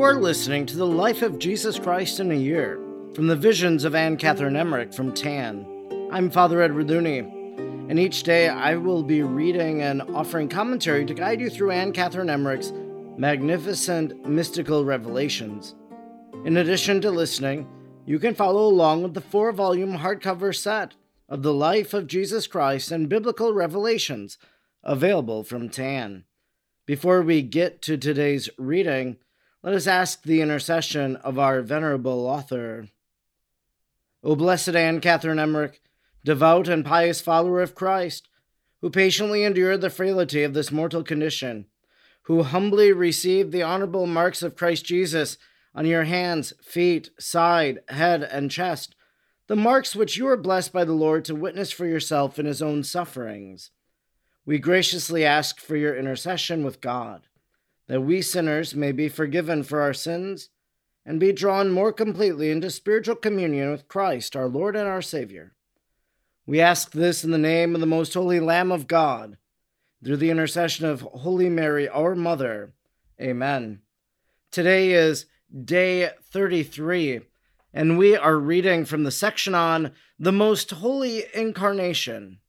are listening to the Life of Jesus Christ in a Year, from the Visions of Anne Catherine Emmerich from TAN. I'm Father Edward Looney, and each day I will be reading and offering commentary to guide you through Anne Catherine Emmerich's magnificent mystical revelations. In addition to listening, you can follow along with the 4-volume hardcover set of the Life of Jesus Christ and Biblical Revelations, available from TAN. Before we get to today's reading, let us ask the intercession of our venerable author. O blessed Anne Catherine Emmerich, devout and pious follower of Christ, who patiently endured the frailty of this mortal condition, who humbly received the honorable marks of Christ Jesus on your hands, feet, side, head, and chest, the marks which you are blessed by the Lord to witness for yourself in his own sufferings. We graciously ask for your intercession with God, that we sinners may be forgiven for our sins and be drawn more completely into spiritual communion with Christ, our Lord and our Savior. We ask this in the name of the most holy Lamb of God, through the intercession of Holy Mary, our Mother. Amen. Today is day 33, and we are reading from the section on the Most Holy Incarnation.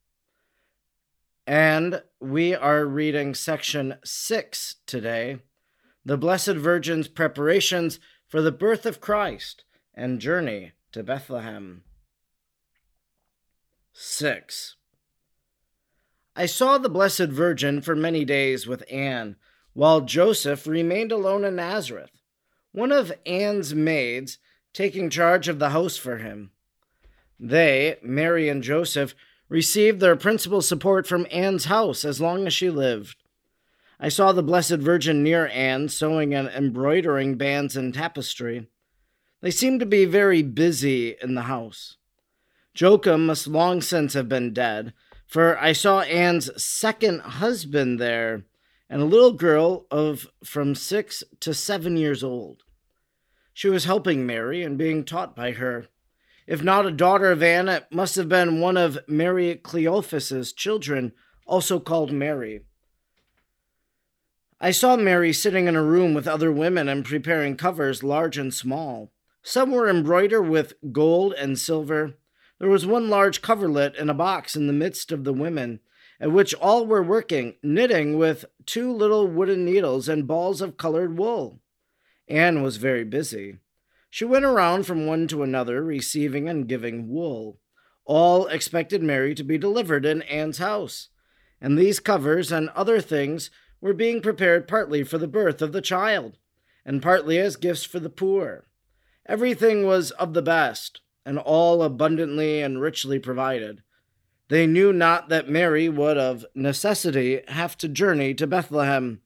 And we are reading section 6 today, the Blessed Virgin's preparations for the birth of Christ and journey to Bethlehem. 6. I saw the Blessed Virgin for many days with Anne, while Joseph remained alone in Nazareth, one of Anne's maids taking charge of the house for him. They, Mary and Joseph, received their principal support from Anne's house as long as she lived. I saw the Blessed Virgin near Anne sewing and embroidering bands and tapestry. They seemed to be very busy in the house. Joachim must long since have been dead, for I saw Anne's second husband there, and a little girl of from 6 to 7 years old. She was helping Mary and being taught by her. If not a daughter of Anne, it must have been one of Mary Cleophas's children, also called Mary. I saw Mary sitting in a room with other women and preparing covers large and small. Some were embroidered with gold and silver. There was one large coverlet in a box in the midst of the women, at which all were working, knitting with 2 little wooden needles and balls of colored wool. Anne was very busy. She went around from one to another, receiving and giving wool. All expected Mary to be delivered in Anne's house, and these covers and other things were being prepared partly for the birth of the child, and partly as gifts for the poor. Everything was of the best, and all abundantly and richly provided. They knew not that Mary would of necessity have to journey to Bethlehem.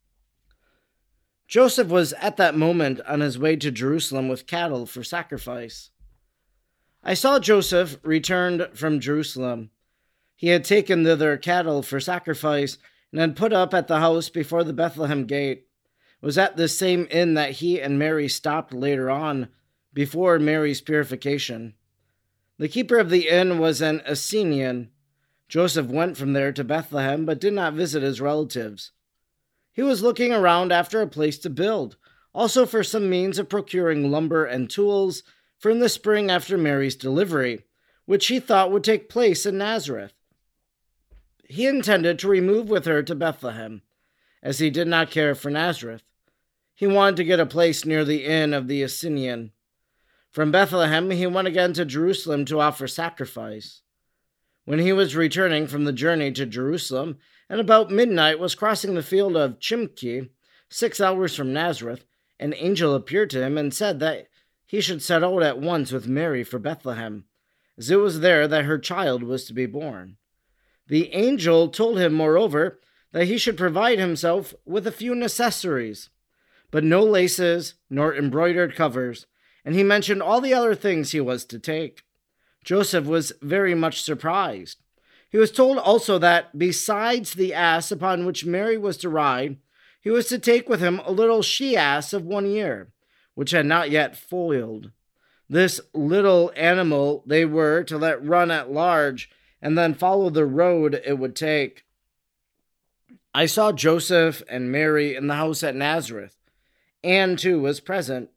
Joseph was at that moment on his way to Jerusalem with cattle for sacrifice. I saw Joseph returned from Jerusalem. He had taken thither cattle for sacrifice and had put up at the house before the Bethlehem gate. It was at this same inn that he and Mary stopped later on, before Mary's purification. The keeper of the inn was an Essenian. Joseph went from there to Bethlehem, but did not visit his relatives. He was looking around after a place to build, also for some means of procuring lumber and tools for in the spring after Mary's delivery, which he thought would take place in Nazareth. He intended to remove with her to Bethlehem, as he did not care for Nazareth. He wanted to get a place near the inn of the Essenian. From Bethlehem he went again to Jerusalem to offer sacrifice. When he was returning from the journey to Jerusalem, and about midnight was crossing the field of Chimki, 6 hours from Nazareth, an angel appeared to him and said that he should set out at once with Mary for Bethlehem, as it was there that her child was to be born. The angel told him, moreover, that he should provide himself with a few necessaries, but no laces nor embroidered covers, and he mentioned all the other things he was to take. Joseph was very much surprised. He was told also that, besides the ass upon which Mary was to ride, he was to take with him a little she-ass of 1 year, which had not yet foaled. This little animal they were to let run at large, and then follow the road it would take. I saw Joseph and Mary in the house at Nazareth, Anne, too, was present.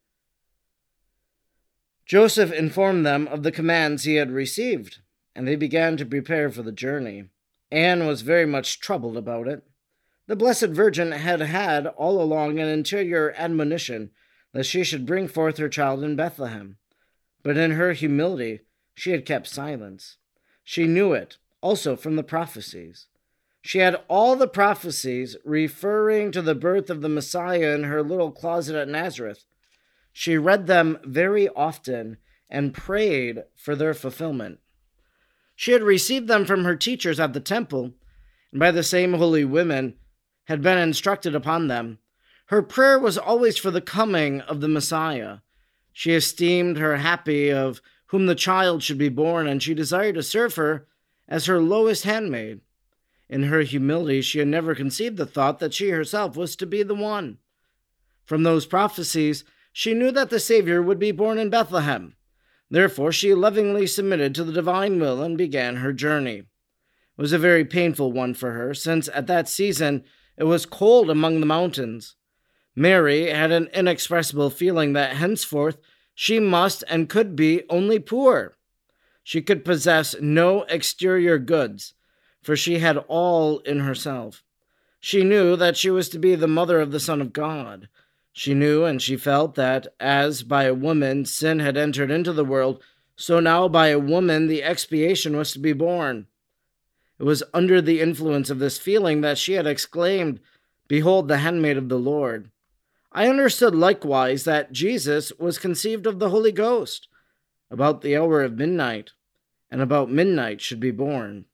Joseph informed them of the commands he had received, and they began to prepare for the journey. Anne was very much troubled about it. The Blessed Virgin had had all along an interior admonition that she should bring forth her child in Bethlehem, but in her humility she had kept silence. She knew it also from the prophecies. She had all the prophecies referring to the birth of the Messiah in her little closet at Nazareth. She read them very often and prayed for their fulfillment. She had received them from her teachers at the temple, and by the same holy women had been instructed upon them. Her prayer was always for the coming of the Messiah. She esteemed her happy of whom the child should be born, and she desired to serve her as her lowest handmaid. In her humility, she had never conceived the thought that she herself was to be the one. From those prophecies, she knew that the Savior would be born in Bethlehem. Therefore, she lovingly submitted to the divine will and began her journey. It was a very painful one for her, since at that season it was cold among the mountains. Mary had an inexpressible feeling that henceforth she must and could be only poor. She could possess no exterior goods, for she had all in herself. She knew that she was to be the mother of the Son of God. She knew and she felt that, as by a woman sin had entered into the world, so now by a woman the expiation was to be borne. It was under the influence of this feeling that she had exclaimed, "Behold the handmaid of the Lord." I understood likewise that Jesus was conceived of the Holy Ghost, about the hour of midnight, and about midnight should be born.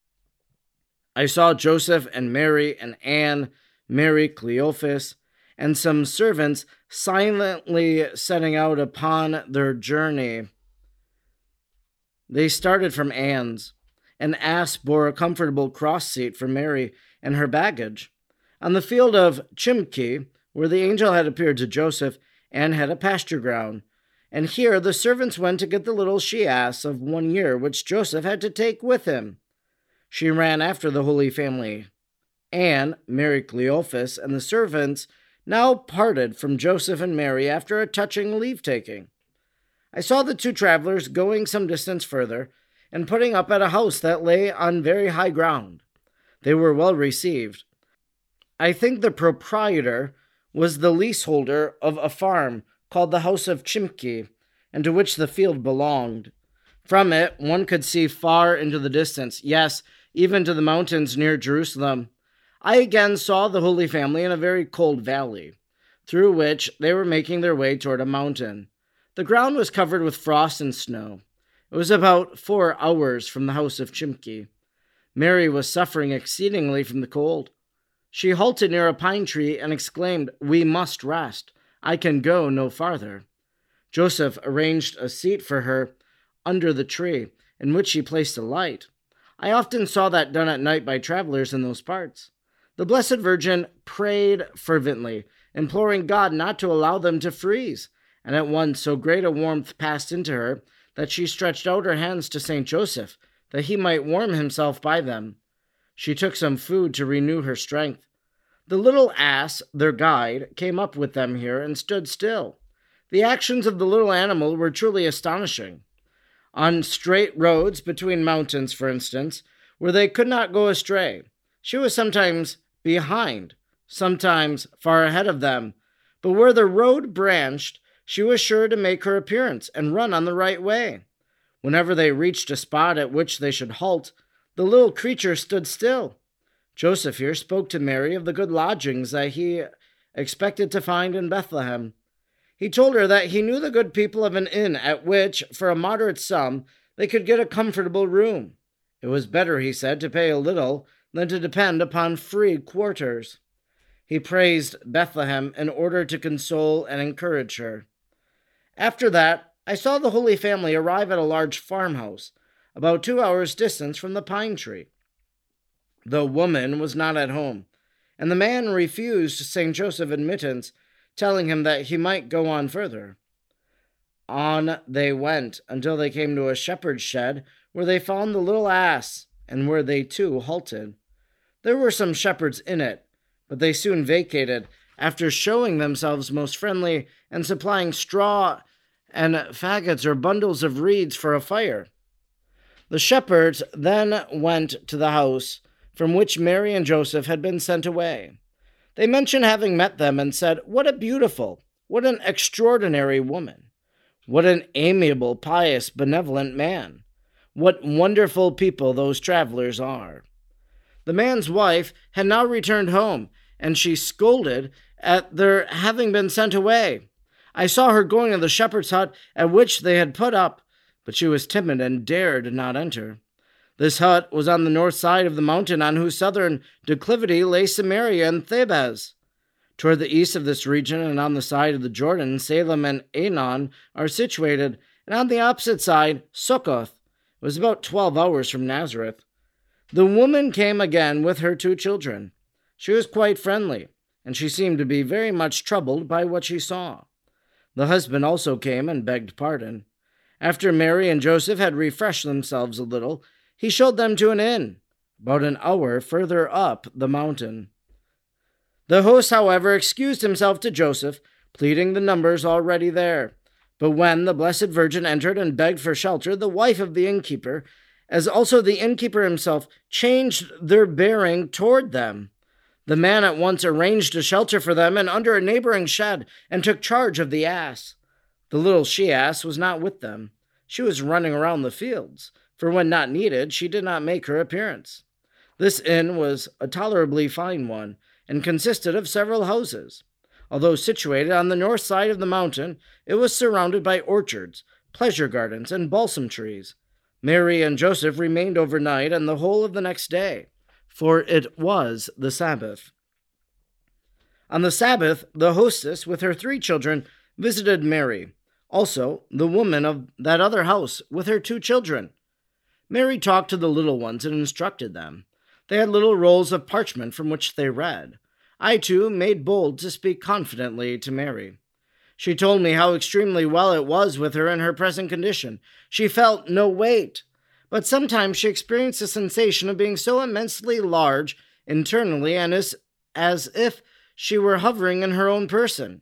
I saw Joseph and Mary and Anne, Mary Cleophas, and some servants silently setting out upon their journey. They started from Anne's. An ass bore a comfortable cross seat for Mary and her baggage. On the field of Chimki, where the angel had appeared to Joseph, Anne had a pasture ground, and here the servants went to get the little she-ass of 1 year, which Joseph had to take with him. She ran after the Holy Family. Anne, Mary Cleophas, and the servants now parted from Joseph and Mary after a touching leave-taking. I saw the two travelers going some distance further and putting up at a house that lay on very high ground. They were well received. I think the proprietor was the leaseholder of a farm called the House of Chimki, and to which the field belonged. From it, one could see far into the distance, yes, even to the mountains near Jerusalem. I again saw the Holy Family in a very cold valley, through which they were making their way toward a mountain. The ground was covered with frost and snow. It was about 4 hours from the House of Chimki. Mary was suffering exceedingly from the cold. She halted near a pine tree and exclaimed, "We must rest. I can go no farther." Joseph arranged a seat for her under the tree, in which she placed a light. I often saw that done at night by travelers in those parts. The Blessed Virgin prayed fervently, imploring God not to allow them to freeze, and at once so great a warmth passed into her that she stretched out her hands to Saint Joseph, that he might warm himself by them. She took some food to renew her strength. The little ass, their guide, came up with them here and stood still. The actions of the little animal were truly astonishing. On straight roads between mountains, for instance, where they could not go astray, she was sometimes behind, sometimes far ahead of them, but where the road branched, she was sure to make her appearance and run on the right way. Whenever they reached a spot at which they should halt, the little creature stood still. Joseph here spoke to Mary of the good lodgings that he expected to find in Bethlehem. He told her that he knew the good people of an inn at which, for a moderate sum, they could get a comfortable room. It was better, he said, to pay a little than to depend upon free quarters. He praised Bethlehem in order to console and encourage her. After that, I saw the Holy Family arrive at a large farmhouse, about 2 hours' distance from the pine tree. The woman was not at home, and the man refused St. Joseph admittance, telling him that he might go on further. On they went until they came to a shepherd's shed, where they found the little ass, and where they too halted. There were some shepherds in it, but they soon vacated, after showing themselves most friendly and supplying straw and faggots or bundles of reeds for a fire. The shepherds then went to the house from which Mary and Joseph had been sent away. They mentioned having met them and said, "What a beautiful, what an extraordinary woman! What an amiable, pious, benevolent man! What wonderful people those travelers are!" The man's wife had now returned home, and she scolded at their having been sent away. I saw her going to the shepherd's hut at which they had put up, but she was timid and dared not enter. This hut was on the north side of the mountain on whose southern declivity lay Samaria and Thebez. Toward the east of this region and on the side of the Jordan, Salem and Aenon are situated, and on the opposite side, Succoth was about 12 hours from Nazareth. The woman came again with her 2 children. She was quite friendly, and she seemed to be very much troubled by what she saw. The husband also came and begged pardon. After Mary and Joseph had refreshed themselves a little, he showed them to an inn, about an hour further up the mountain. The host, however, excused himself to Joseph, pleading the numbers already there. But when the Blessed Virgin entered and begged for shelter, the wife of the innkeeper, as also the innkeeper himself, changed their bearing toward them. The man at once arranged a shelter for them and under a neighboring shed, and took charge of the ass. The little she-ass was not with them. She was running around the fields, for when not needed, she did not make her appearance. This inn was a tolerably fine one, and consisted of several houses. Although situated on the north side of the mountain, it was surrounded by orchards, pleasure gardens, and balsam trees. Mary and Joseph remained overnight and the whole of the next day, for it was the Sabbath. On the Sabbath, the hostess, with her 3 children, visited Mary, also the woman of that other house, with her 2 children. Mary talked to the little ones and instructed them. They had little rolls of parchment from which they read. I, too, made bold to speak confidently to Mary. She told me how extremely well it was with her in her present condition. She felt no weight, but sometimes she experienced a sensation of being so immensely large internally and as if she were hovering in her own person.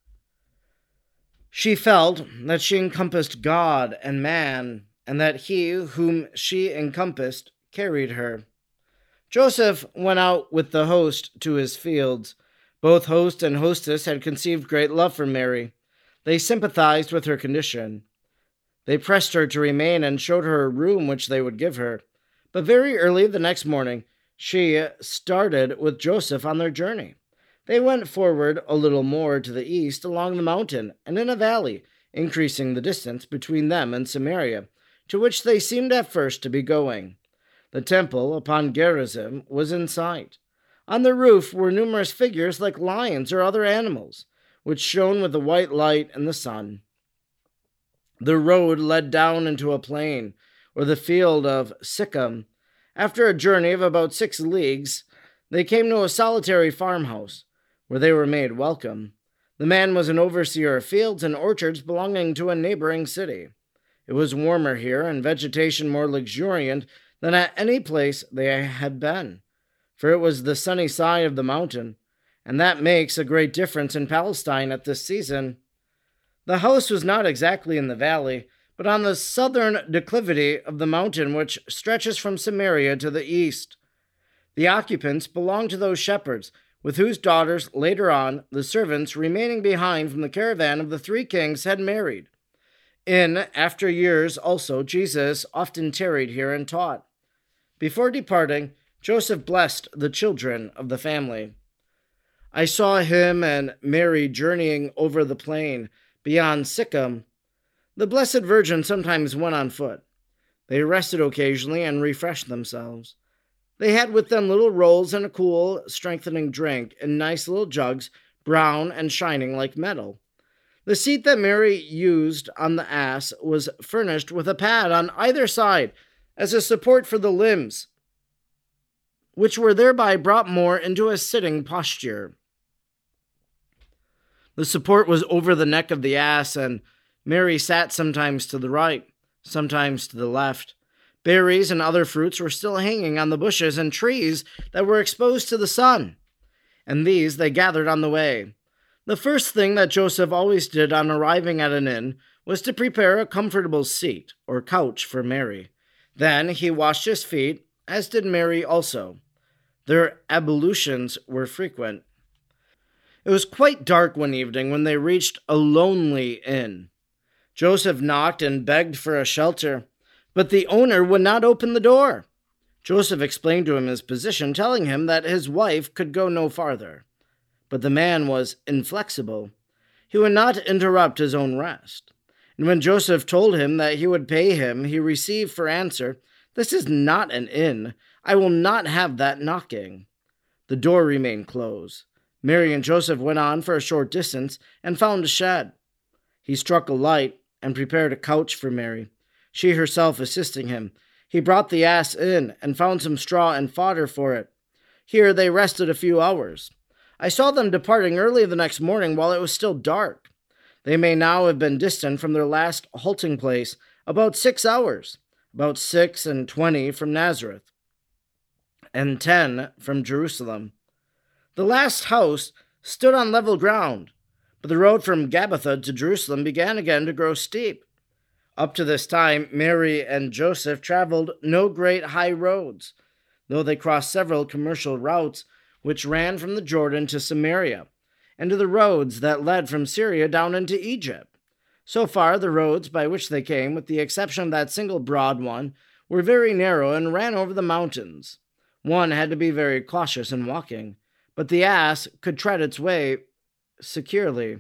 She felt that she encompassed God and man, and that he whom she encompassed carried her. Joseph went out with the host to his fields. Both host and hostess had conceived great love for Mary. They sympathized with her condition. They pressed her to remain and showed her a room which they would give her. But very early the next morning, she started with Joseph on their journey. They went forward a little more to the east along the mountain and in a valley, increasing the distance between them and Samaria, to which they seemed at first to be going. The temple upon Gerizim was in sight. On the roof were numerous figures like lions or other animals, which shone with the white light and the sun. The road led down into a plain, or the field of Sichem. After a journey of about 6 leagues, they came to a solitary farmhouse, where they were made welcome. The man was an overseer of fields and orchards belonging to a neighboring city. It was warmer here, and vegetation more luxuriant than at any place they had been, for it was the sunny side of the mountain, and that makes a great difference in Palestine at this season. The house was not exactly in the valley, but on the southern declivity of the mountain which stretches from Samaria to the east. The occupants belonged to those shepherds, with whose daughters later on the servants remaining behind from the caravan of the 3 kings had married. In after years also Jesus often tarried here and taught. Before departing, Joseph blessed the children of the family. I saw him and Mary journeying over the plain beyond Sichem. The Blessed Virgin sometimes went on foot. They rested occasionally and refreshed themselves. They had with them little rolls and a cool, strengthening drink in nice little jugs, brown and shining like metal. The seat that Mary used on the ass was furnished with a pad on either side as a support for the limbs, which were thereby brought more into a sitting posture. The support was over the neck of the ass, and Mary sat sometimes to the right, sometimes to the left. Berries and other fruits were still hanging on the bushes and trees that were exposed to the sun. and these they gathered on the way. The first thing that Joseph always did on arriving at an inn was to prepare a comfortable seat or couch for Mary. Then he washed his feet, as did Mary also. Their ablutions were frequent. It was quite dark one evening when they reached a lonely inn. Joseph knocked and begged for a shelter, but the owner would not open the door. Joseph explained to him his position, telling him that his wife could go no farther. But the man was inflexible. He would not interrupt his own rest. And when Joseph told him that he would pay him, he received for answer, "This is not an inn. I will not have that knocking." The door remained closed. Mary and Joseph went on for a short distance and found a shed. He struck a light and prepared a couch for Mary, she herself assisting him. He brought the ass in and found some straw and fodder for it. Here they rested a few hours. I saw them departing early the next morning while it was still dark. They may now have been distant from their last halting place about 6 hours, about 6:20 from Nazareth, and 10 from Jerusalem. The last house stood on level ground, but the road from Gabbatha to Jerusalem began again to grow steep. Up to this time, Mary and Joseph traveled no great high roads, though they crossed several commercial routes which ran from the Jordan to Samaria, and to the roads that led from Syria down into Egypt. So far, the roads by which they came, with the exception of that single broad one, were very narrow and ran over the mountains. One had to be very cautious in walking, but the ass could tread its way securely.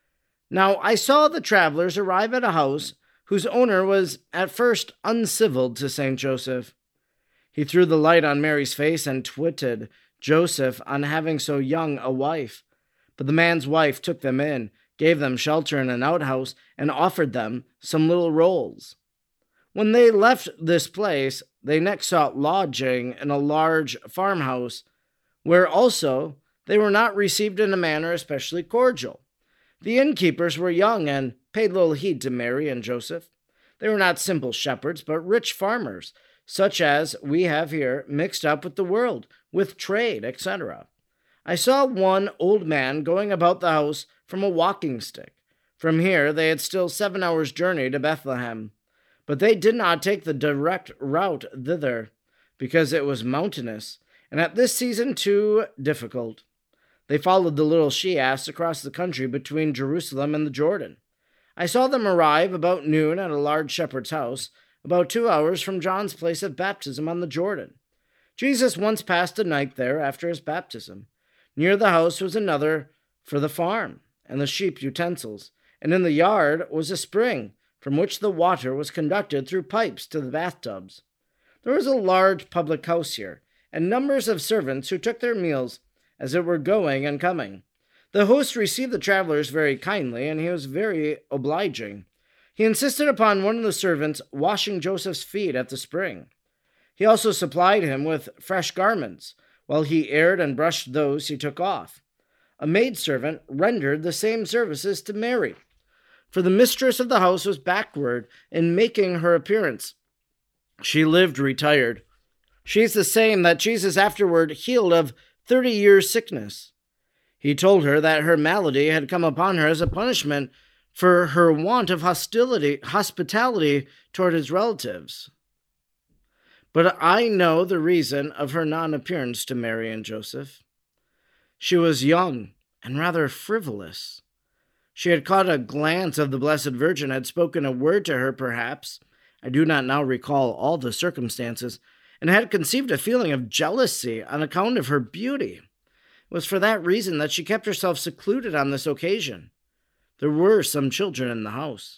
Now I saw the travelers arrive at a house whose owner was at first uncivil to St. Joseph. He threw the light on Mary's face and twitted Joseph on having so young a wife. But the man's wife took them in, gave them shelter in an outhouse, and offered them some little rolls. When they left this place, they next sought lodging in a large farmhouse, where also they were not received in a manner especially cordial. The innkeepers were young and paid little heed to Mary and Joseph. They were not simple shepherds, but rich farmers, such as we have here, mixed up with the world, with trade, etc. I saw one old man going about the house from a walking stick. From here they had still 7 hours' journey to Bethlehem, but they did not take the direct route thither, because it was mountainous, and at this season too difficult. They followed the little she-ass across the country between Jerusalem and the Jordan. I saw them arrive about noon at a large shepherd's house, about 2 hours from John's place of baptism on the Jordan. Jesus once passed a night there after his baptism. Near the house was another for the farm and the sheep utensils, and in the yard was a spring from which the water was conducted through pipes to the bathtubs. There was a large public house here, and numbers of servants who took their meals as it were going and coming. The host received the travelers very kindly, and he was very obliging. He insisted upon one of the servants washing Joseph's feet at the spring. He also supplied him with fresh garments, while he aired and brushed those he took off. A maidservant rendered the same services to Mary, for the mistress of the house was backward in making her appearance. She lived retired. She is the same that Jesus afterward healed of 30 years' sickness. He told her that her malady had come upon her as a punishment for her want of hospitality toward his relatives. But I know the reason of her non-appearance to Mary and Joseph. She was young and rather frivolous. She had caught a glance of the Blessed Virgin, had spoken a word to her, perhaps, I do not now recall all the circumstances, and had conceived a feeling of jealousy on account of her beauty. It was for that reason that she kept herself secluded on this occasion. There were some children in the house.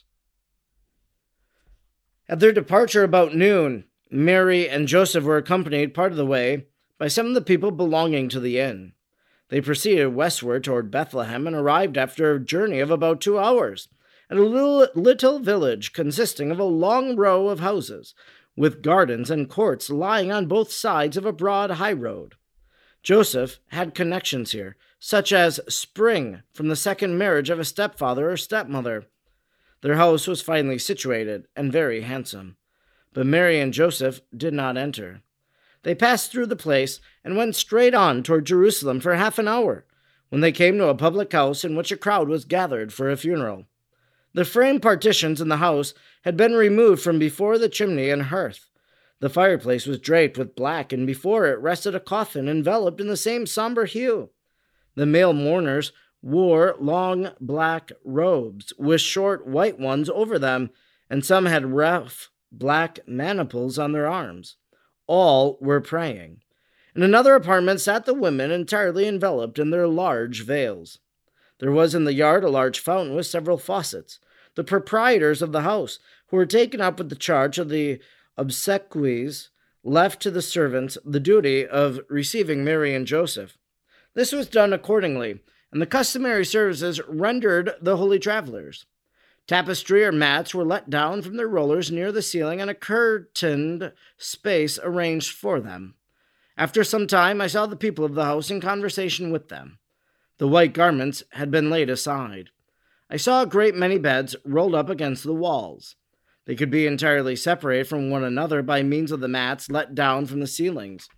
At their departure about noon, Mary and Joseph were accompanied part of the way by some of the people belonging to the inn. They proceeded westward toward Bethlehem and arrived after a journey of about 2 hours at a little village consisting of a long row of houses, with gardens and courts lying on both sides of a broad high road. Joseph had connections here, such as spring from the second marriage of a stepfather or stepmother. Their house was finely situated and very handsome, but Mary and Joseph did not enter. They passed through the place and went straight on toward Jerusalem for half an hour, when they came to a public house in which a crowd was gathered for a funeral. The frame partitions in the house had been removed from before the chimney and hearth. The fireplace was draped with black, and before it rested a coffin enveloped in the same somber hue. The male mourners wore long black robes with short white ones over them, and some had rough black maniples on their arms. All were praying. In another apartment sat the women, entirely enveloped in their large veils. There was in the yard a large fountain with several faucets. The proprietors of the house, who were taken up with the charge of the obsequies, left to the servants the duty of receiving Mary and Joseph. This was done accordingly, and the customary services rendered the holy travelers. Tapestry or mats were let down from their rollers near the ceiling, and a curtained space arranged for them. After some time, I saw the people of the house in conversation with them. The white garments had been laid aside. I saw a great many beds rolled up against the walls. They could be entirely separated from one another by means of the mats let down from the ceilings.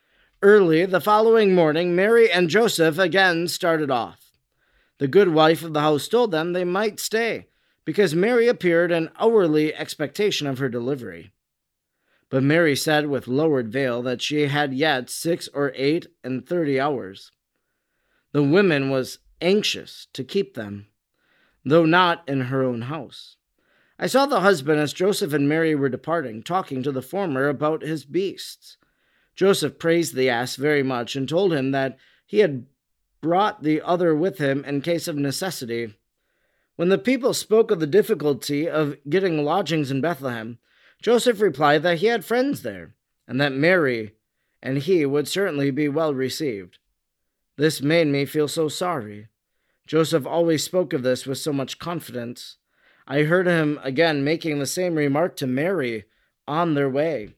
Early the following morning, Mary and Joseph again started off. The good wife of the house told them they might stay, because Mary appeared in hourly expectation of her delivery. But Mary said with lowered veil that she had yet 6 or 38 hours. The woman was anxious to keep them, though not in her own house. I saw the husband, as Joseph and Mary were departing, talking to the former about his beasts. Joseph praised the ass very much and told him that he had brought the other with him in case of necessity. When the people spoke of the difficulty of getting lodgings in Bethlehem, Joseph replied that he had friends there, and that Mary and he would certainly be well received. This made me feel so sorry. Joseph always spoke of this with so much confidence. I heard him again making the same remark to Mary on their way.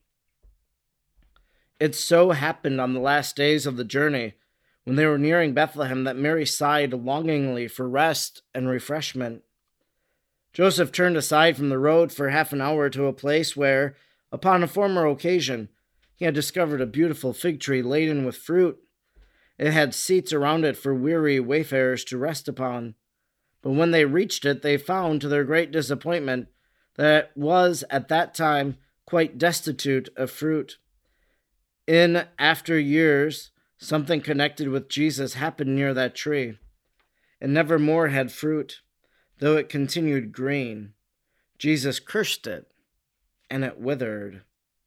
It so happened on the last days of the journey, when they were nearing Bethlehem, that Mary sighed longingly for rest and refreshment. Joseph turned aside from the road for half an hour to a place where, upon a former occasion, he had discovered a beautiful fig tree laden with fruit. It had seats around it for weary wayfarers to rest upon. But when they reached it, they found, to their great disappointment, that it was at that time quite destitute of fruit. In after years, something connected with Jesus happened near that tree. It never more had fruit, though it continued green. Jesus cursed it, and it withered.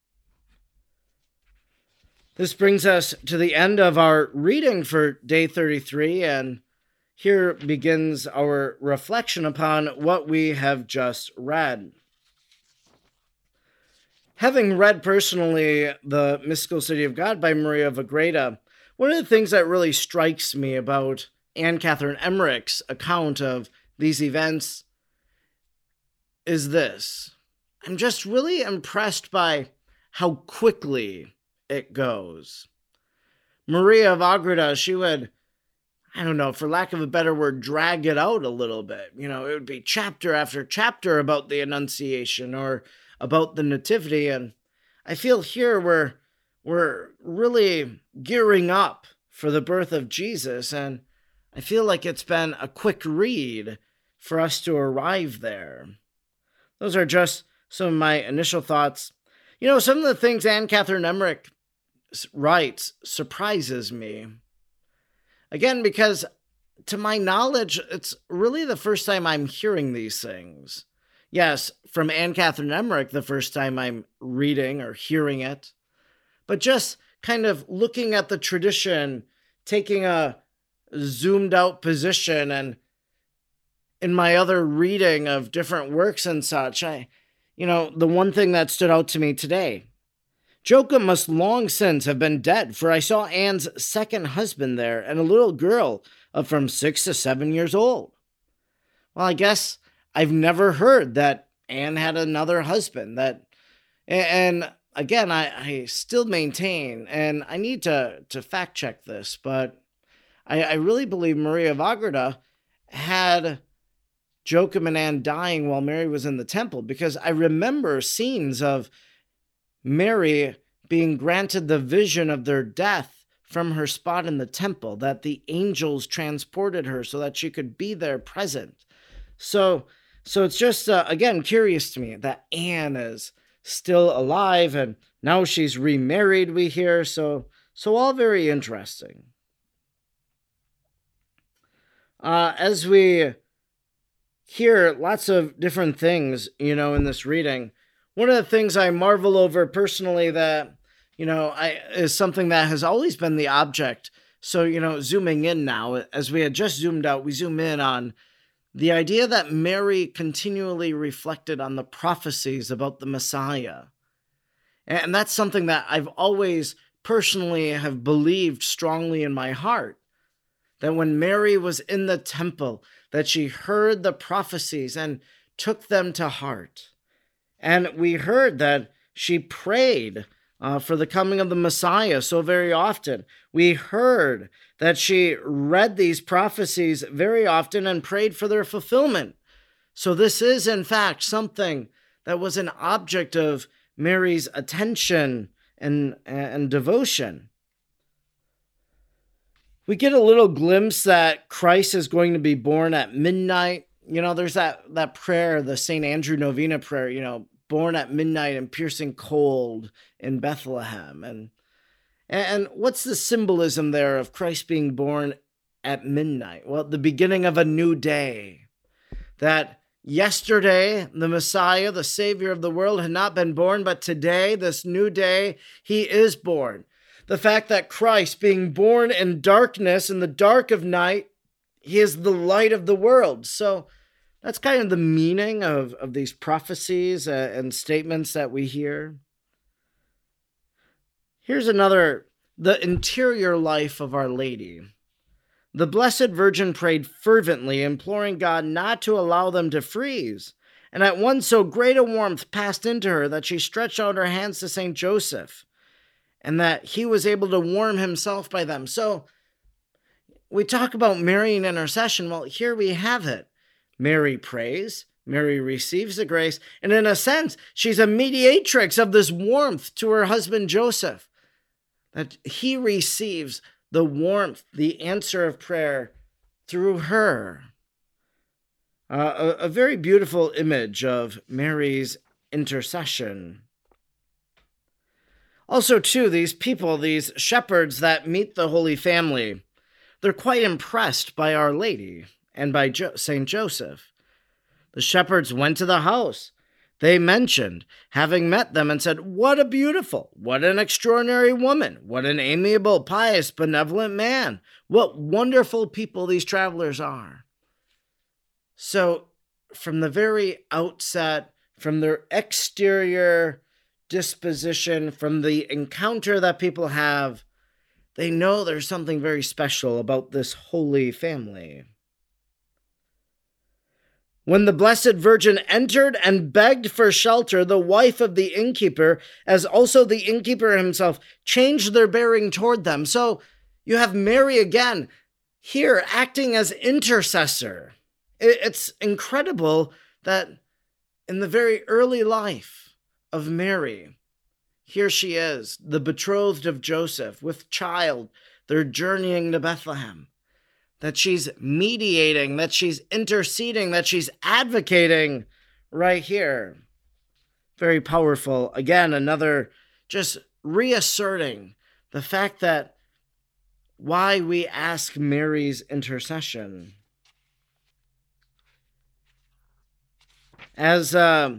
This brings us to the end of our reading for day 33, and here begins our reflection upon what we have just read. Having read personally The Mystical City of God by Maria of Agreda, one of the things that really strikes me about Anne Catherine Emmerich's account of these events is this. I'm just really impressed by how quickly it goes. Maria of Agreda, she would, I don't know, for lack of a better word, drag it out a little bit. It would be chapter after chapter about the Annunciation or about the Nativity. And I feel here we're really gearing up for the birth of Jesus. And I feel like it's been a quick read for us to arrive there. Those are just some of my initial thoughts. Some of the things Anne Catherine Emmerich writes surprises me. Again, because to my knowledge, it's really the first time I'm hearing these things. Yes, from Anne Catherine Emmerich, the first time I'm reading or hearing it. But just kind of looking at the tradition, taking a zoomed out position, and in my other reading of different works and such, the one thing that stood out to me today, Joachim must long since have been dead, for I saw Anne's second husband there, and a little girl of from 6 to 7 years old. Well, I guess I've never heard that Anne had another husband. And again, I still maintain, and I need to fact check this, but I really believe Maria of Agreda had Joachim and Anne dying while Mary was in the temple, because I remember scenes of Mary being granted the vision of their death from her spot in the temple, that the angels transported her so that she could be there present. So it's just, again, curious to me that Anne is still alive and now she's remarried, we hear. So all very interesting. As we hear lots of different things, in this reading, one of the things I marvel over personally that, is something that has always been the object. So, zooming in now, as we had just zoomed out, we zoom in on the idea that Mary continually reflected on the prophecies about the Messiah. And that's something that I've always personally have believed strongly in my heart. That when Mary was in the temple, that she heard the prophecies and took them to heart. And we heard that she prayed for the coming of the Messiah so very often. We heard that she read these prophecies very often and prayed for their fulfillment. So this is, in fact, something that was an object of Mary's attention and devotion. We get a little glimpse that Christ is going to be born at midnight. There's that prayer, the St. Andrew Novena prayer, born at midnight and piercing cold in Bethlehem. And what's the symbolism there of Christ being born at midnight? Well, the beginning of a new day. That yesterday, the Messiah, the Savior of the world, had not been born, but today, this new day, he is born. The fact that Christ, being born in darkness, in the dark of night, he is the light of the world. So that's kind of the meaning of these prophecies and statements that we hear. Here's another, the interior life of Our Lady. The Blessed Virgin prayed fervently, imploring God not to allow them to freeze. And at once so great a warmth passed into her that she stretched out her hands to St. Joseph, and that he was able to warm himself by them. So we talk about Marian intercession. Well, here we have it. Mary prays, Mary receives the grace, and in a sense, she's a mediatrix of this warmth to her husband Joseph, that he receives the warmth, the answer of prayer through her. A very beautiful image of Mary's intercession. Also, too, these people, these shepherds that meet the Holy Family, they're quite impressed by Our Lady and by St. Joseph. The shepherds went to the house. They mentioned having met them and said, "What a beautiful, what an extraordinary woman, what an amiable, pious, benevolent man. What wonderful people these travelers are." So, from the very outset, from their exterior disposition, from the encounter that people have, they know there's something very special about this Holy Family. When the Blessed Virgin entered and begged for shelter, the wife of the innkeeper, as also the innkeeper himself, changed their bearing toward them. So you have Mary again here acting as intercessor. It's incredible that in the very early life of Mary, here she is, the betrothed of Joseph, with child, they're journeying to Bethlehem, that she's mediating, that she's interceding, that she's advocating right here. Very powerful. Again, another just reasserting the fact that why we ask Mary's intercession. As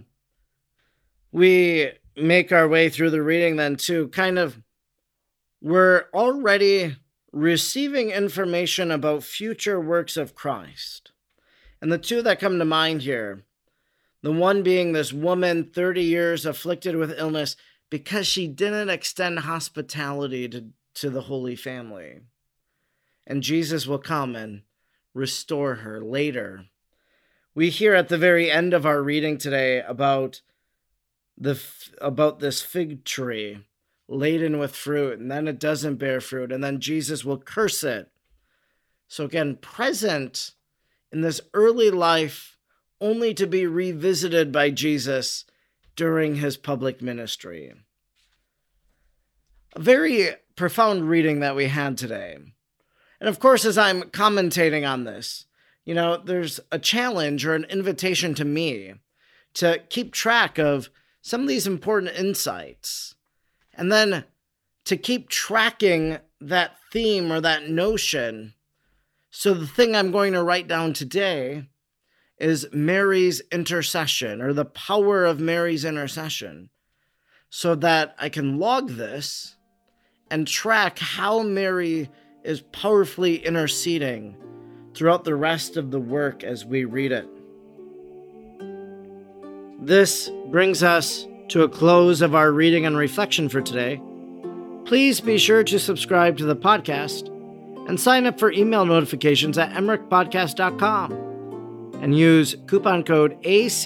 we make our way through the reading then too, we're already receiving information about future works of Christ. And the two that come to mind here, the one being this woman 30 years afflicted with illness because she didn't extend hospitality to the Holy Family. And Jesus will come and restore her later. We hear at the very end of our reading today about this fig tree laden with fruit, and then it doesn't bear fruit, and then Jesus will curse it. So again, present in this early life, only to be revisited by Jesus during his public ministry. A very profound reading that we had today. And of course, as I'm commentating on this, there's a challenge or an invitation to me to keep track of some of these important insights, and then to keep tracking that theme or that notion. So the thing I'm going to write down today is Mary's intercession, or the power of Mary's intercession, so that I can log this and track how Mary is powerfully interceding throughout the rest of the work as we read it. This brings us to a close of our reading and reflection for today. Please be sure to subscribe to the podcast and sign up for email notifications at emerichpodcast.com and use coupon code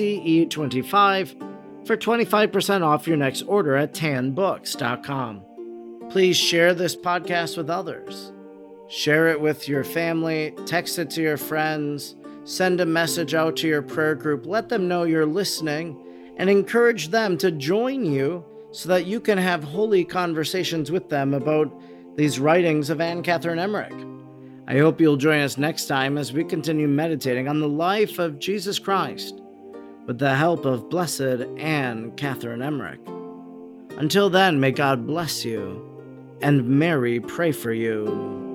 ACE25 for 25% off your next order at tanbooks.com. Please share this podcast with others. Share it with your family, text it to your friends, send a message out to your prayer group, let them know you're listening, and encourage them to join you so that you can have holy conversations with them about these writings of Anne Catherine Emmerich. I hope you'll join us next time as we continue meditating on the life of Jesus Christ with the help of Blessed Anne Catherine Emmerich. Until then, may God bless you, and Mary pray for you.